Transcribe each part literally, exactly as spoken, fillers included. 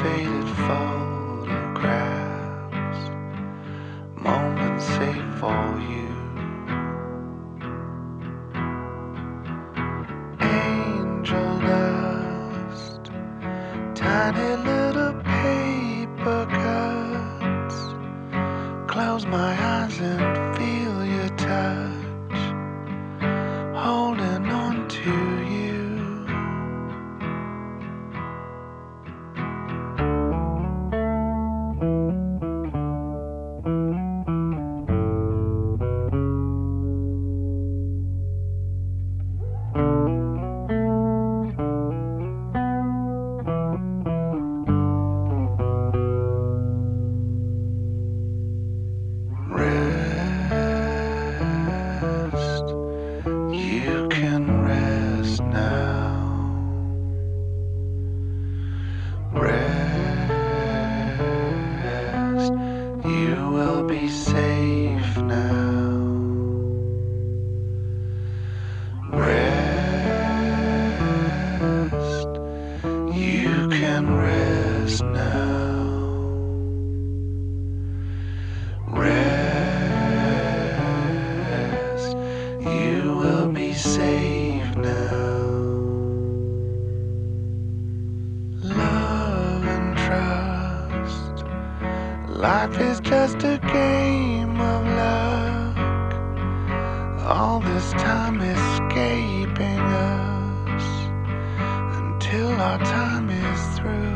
faded photographs, moments saved for you. Angel dust, tiny little paper cuts. Close my eyes and feel your touch, holding on to you. You can rest now. Rest. You will be safe now. Rest. You can rest now. Rest. You will be safe now. Love and trust. Life is just a game of luck. All this time escaping us until our time is through.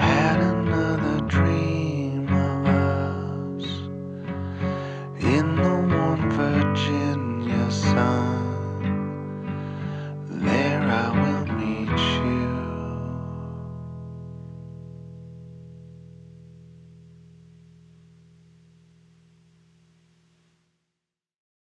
In the